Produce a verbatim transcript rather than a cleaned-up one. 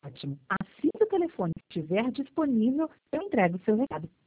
Ótimo. Assim que o telefone estiver disponível, eu entrego o seu recado.